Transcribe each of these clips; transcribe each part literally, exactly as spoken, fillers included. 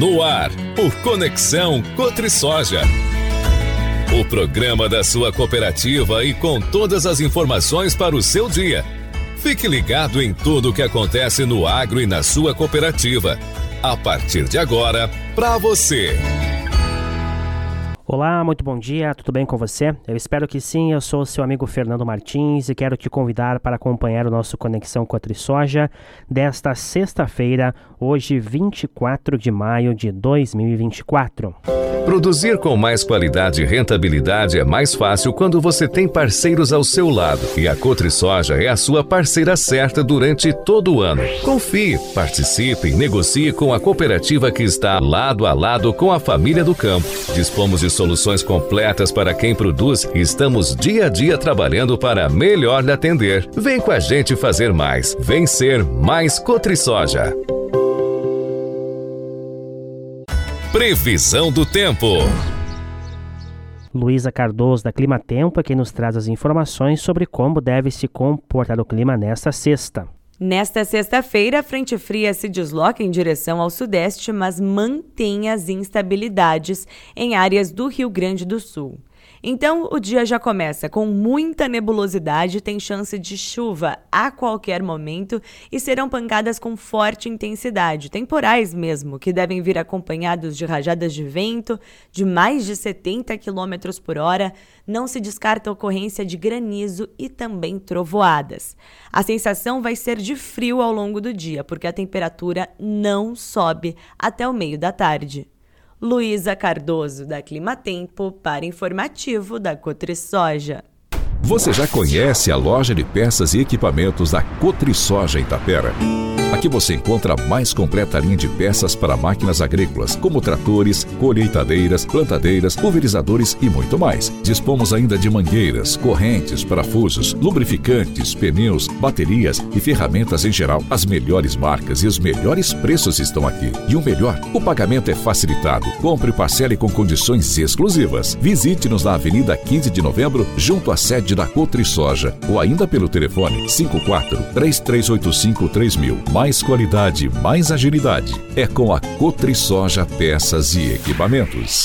No ar, o Conexão Cotrisoja. O programa da sua cooperativa e com todas as informações para o seu dia. Fique ligado em tudo o que acontece no agro e na sua cooperativa. A partir de agora, para você. Olá, muito bom dia, tudo bem com você? Eu espero que sim, eu sou o seu amigo Fernando Martins e quero te convidar para acompanhar o nosso Conexão Cotrisoja desta sexta-feira, hoje vinte e quatro de maio de dois mil e vinte e quatro. Produzir com mais qualidade e rentabilidade é mais fácil quando você tem parceiros ao seu lado. E a Cotrisoja é a sua parceira certa durante todo o ano. Confie, participe e negocie com a cooperativa que está lado a lado com a família do campo. Dispomos de soluções completas para quem produz e estamos dia a dia trabalhando para melhor lhe atender. Vem com a gente fazer mais. Vem ser mais Cotrisoja. Previsão do tempo. Luísa Cardoso, da Climatempo, é quem nos traz as informações sobre como deve se comportar o clima nesta sexta. Nesta sexta-feira, a frente fria se desloca em direção ao sudeste, mas mantém as instabilidades em áreas do Rio Grande do Sul. Então, o dia já começa com muita nebulosidade, tem chance de chuva a qualquer momento e serão pancadas com forte intensidade, temporais mesmo, que devem vir acompanhados de rajadas de vento de mais de setenta quilômetros por hora. Não se descarta a ocorrência de granizo e também trovoadas. A sensação vai ser de frio ao longo do dia, porque a temperatura não sobe até o meio da tarde. Luísa Cardoso, da Climatempo, para informativo da Cotrisoja. Você já conhece a loja de peças e equipamentos da Cotrisoja em Itapera? Aqui você encontra a mais completa linha de peças para máquinas agrícolas, como tratores, colheitadeiras, plantadeiras, pulverizadores e muito mais. Dispomos ainda de mangueiras, correntes, parafusos, lubrificantes, pneus, baterias e ferramentas em geral. As melhores marcas e os melhores preços estão aqui. E o melhor, o pagamento é facilitado. Compre e parcele com condições exclusivas. Visite-nos na Avenida quinze de Novembro, junto à sede da Cotrisoja, ou ainda pelo telefone cinco quatro, três três oito cinco, três mil. Mais qualidade, mais agilidade. É com a Cotrisoja Peças e Equipamentos.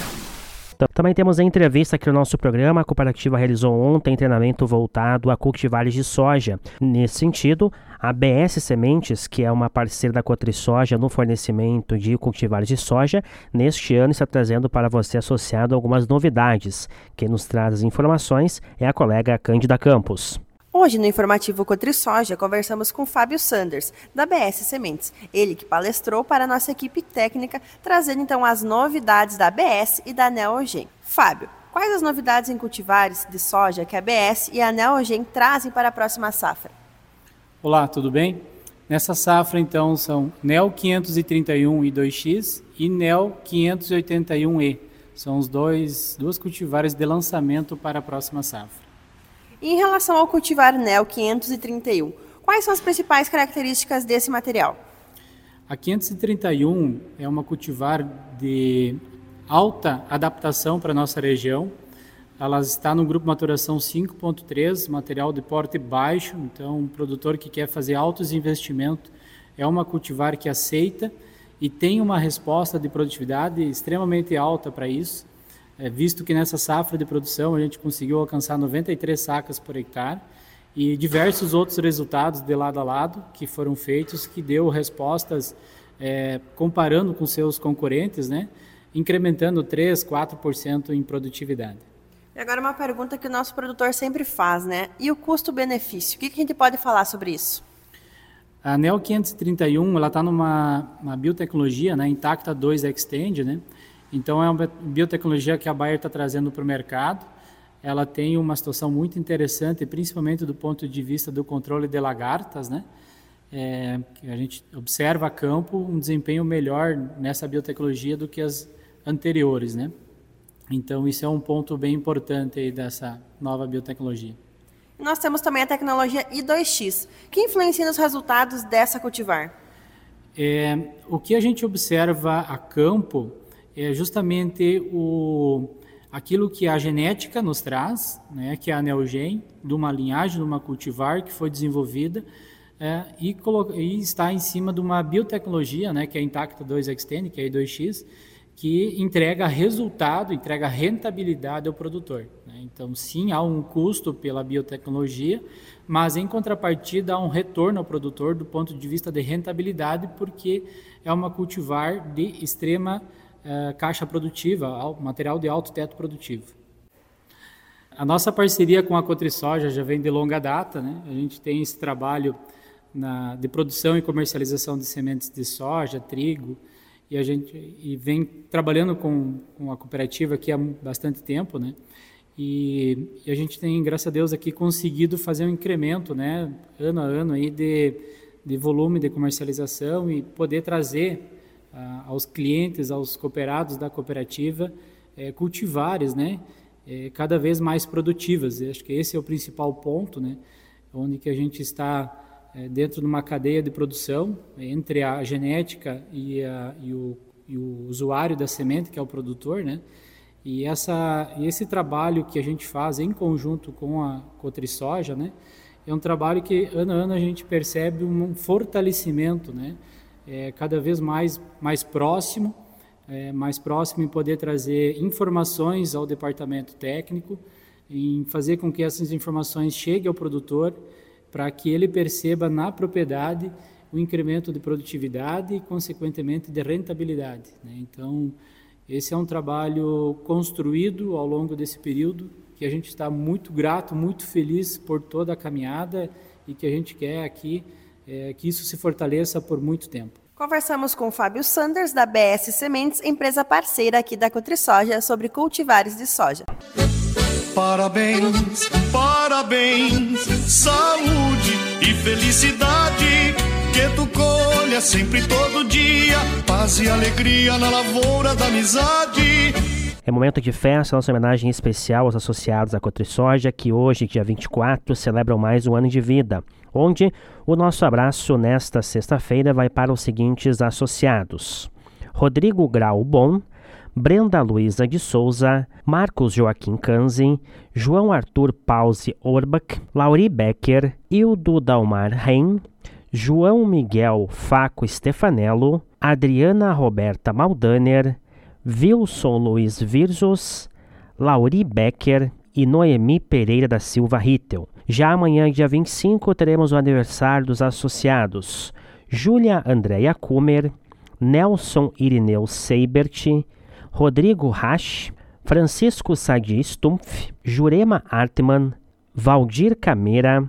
Também temos a entrevista aqui no nosso programa. A cooperativa realizou ontem treinamento voltado a cultivares de soja. Nesse sentido, a B S Sementes, que é uma parceira da Cotrisoja no fornecimento de cultivares de soja, neste ano está trazendo para você associado algumas novidades. Quem nos traz as informações é a colega Cândida Campos. Hoje, no informativo Cotrisoja, conversamos com Fábio Sanders, da B S Sementes. Ele que palestrou para a nossa equipe técnica, trazendo então as novidades da B S e da Neogen. Fábio, quais as novidades em cultivares de soja que a B S e a Neogen trazem para a próxima safra? Olá, tudo bem? Nessa safra, então, são Neo quinhentos e trinta e um e dois X e Neo quinhentos e oitenta e um E. São os dois, dois cultivares de lançamento para a próxima safra. E em relação ao cultivar Neo quinhentos e trinta e um, quais são as principais características desse material? A quinhentos e trinta e um é uma cultivar de alta adaptação para a nossa região. Ela está no grupo maturação cinco ponto três, material de porte baixo, então um produtor que quer fazer altos investimentos é uma cultivar que aceita e tem uma resposta de produtividade extremamente alta para isso. É, visto que nessa safra de produção a gente conseguiu alcançar noventa e três sacas por hectare e diversos outros resultados de lado a lado que foram feitos, que deu respostas é, comparando com seus concorrentes, né, incrementando três, quatro por cento em produtividade. E agora uma pergunta que o nosso produtor sempre faz, né? E o custo-benefício? O que, que a gente pode falar sobre isso? A Neo quinhentos e trinta e um ela está numa uma biotecnologia, né, Intacta dois Extend, né? Então é uma biotecnologia que a Bayer está trazendo para o mercado. Ela tem uma situação muito interessante, principalmente do ponto de vista do controle de lagartas, né? É, que a gente observa a campo um desempenho melhor nessa biotecnologia do que as anteriores, né? Então isso é um ponto bem importante aí dessa nova biotecnologia. Nós temos também a tecnologia I dois X, que influencia nos resultados dessa cultivar. É, o que a gente observa a campo é justamente o, aquilo que a genética nos traz, né, que é a Neogen, de uma linhagem, de uma cultivar que foi desenvolvida é, e, e está em cima de uma biotecnologia, né, que é a Intacta dois Xtend, que é a I dois X, que entrega resultado, entrega rentabilidade ao produtor, né? Então, sim, há um custo pela biotecnologia, mas, em contrapartida, há um retorno ao produtor do ponto de vista de rentabilidade, porque é uma cultivar de extrema uh, caixa produtiva, material de alto teto produtivo. A nossa parceria com a Cotrisoja já vem de longa data, né? A gente tem esse trabalho na, de produção e comercialização de sementes de soja, trigo, e a gente e vem trabalhando com, com a cooperativa aqui há bastante tempo, né? E, e a gente tem, graças a Deus, aqui conseguido fazer um incremento, né, ano a ano aí de, de volume de comercialização e poder trazer ah, aos clientes, aos cooperados da cooperativa, eh, cultivares, né, eh, cada vez mais produtivas. Eu acho que esse é o principal ponto, né, onde que a gente está eh, dentro de uma cadeia de produção entre a genética e, a, e, o, e o usuário da semente, que é o produtor, né. E essa, esse trabalho que a gente faz em conjunto com a Cotrisoja, né, é um trabalho que ano a ano a gente percebe um fortalecimento, né, é, cada vez mais, mais próximo, é, mais próximo em poder trazer informações ao departamento técnico, em fazer com que essas informações cheguem ao produtor para que ele perceba na propriedade o incremento de produtividade e, consequentemente, de rentabilidade, né. Então, esse é um trabalho construído ao longo desse período, que a gente está muito grato, muito feliz por toda a caminhada e que a gente quer aqui é, que isso se fortaleça por muito tempo. Conversamos com o Fábio Sanders, da B S Sementes, empresa parceira aqui da Cotrisoja, sobre cultivares de soja. Parabéns, parabéns, saúde e felicidade, que tu colha sempre todo dia, paz e alegria na lavoura da amizade. É momento de festa, nossa homenagem especial aos associados à Cotrisoja, que hoje, dia vinte e quatro, celebram mais um ano de vida, onde o nosso abraço nesta sexta-feira vai para os seguintes associados: Rodrigo Grau Bom, Brenda Luiza de Souza, Marcos Joaquim Canzi, João Arthur Pause Orbach, Lauri Becker, Hildo Dalmar Reim, João Miguel Faco Stefanello, Adriana Roberta Maldaner, Wilson Luiz Virzos, Lauri Becker e Noemi Pereira da Silva Rittel. Já amanhã, dia vinte e cinco, teremos o aniversário dos associados: Júlia Andréia Kumer, Nelson Irineu Seibert, Rodrigo Rasch, Francisco Sadi Stumpf, Jurema Artman, Valdir Camera,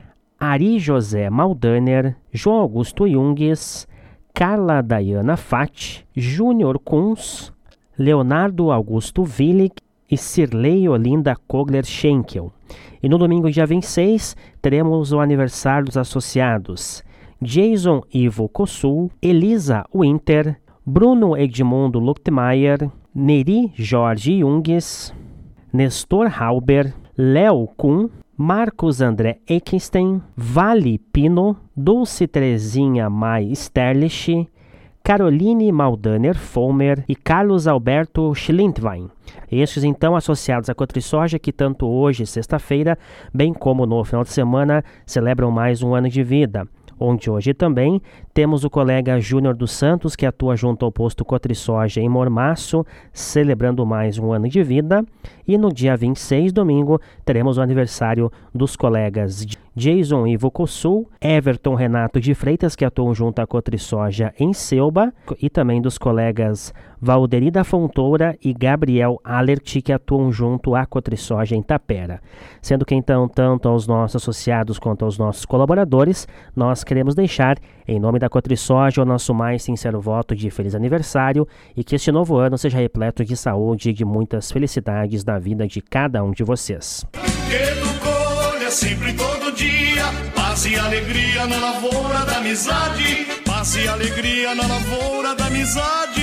Ari José Maldaner, João Augusto Jungues, Carla Dayana Fati, Júnior Kunz, Leonardo Augusto Willig e Cirlei Olinda Kogler Schenkel. E no domingo, dia vinte e seis, teremos o aniversário dos associados: Jason Ivo Kossul, Elisa Winter, Bruno Edmundo Luchtmeier, Neri Jorge Jungues, Nestor Halber, Léo Kuhn, Marcos André Ekenstein, Vale Pino, Dulce Terezinha Mai Sterlich, Caroline Maldaner Fomer e Carlos Alberto Schlintwein. Estes, então, associados à Cotrisoja, que tanto hoje, sexta-feira, bem como no final de semana, celebram mais um ano de vida, onde hoje também temos o colega Júnior dos Santos, que atua junto ao posto Cotrisoja em Mormaço, celebrando mais um ano de vida. E no dia vinte e seis, domingo, teremos o aniversário dos colegas Jason Ivo Kossul, Everton Renato de Freitas, que atuam junto à Cotrisoja em Selba, e também dos colegas Valderida Fontoura e Gabriel Alert, que atuam junto à Cotrisoja em Tapera. Sendo que, então, tanto aos nossos associados quanto aos nossos colaboradores, nós queremos deixar, em nome da Cotrisoja, o nosso mais sincero voto de feliz aniversário e que este novo ano seja repleto de saúde e de muitas felicidades na vida de cada um de vocês. Que tu colha sempre todo dia, paz e alegria na lavoura da amizade, paz e alegria na lavoura da amizade.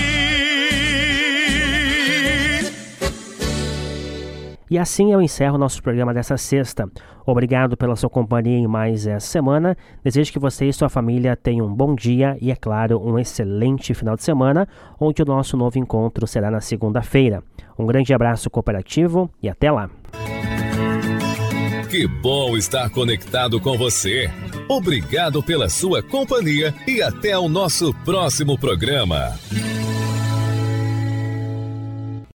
E assim eu encerro nosso programa dessa sexta. Obrigado pela sua companhia em mais essa semana. Desejo que você e sua família tenham um bom dia e, é claro, um excelente final de semana, onde o nosso novo encontro será na segunda-feira. Um grande abraço cooperativo e até lá! Que bom estar conectado com você. Obrigado pela sua companhia e até o nosso próximo programa.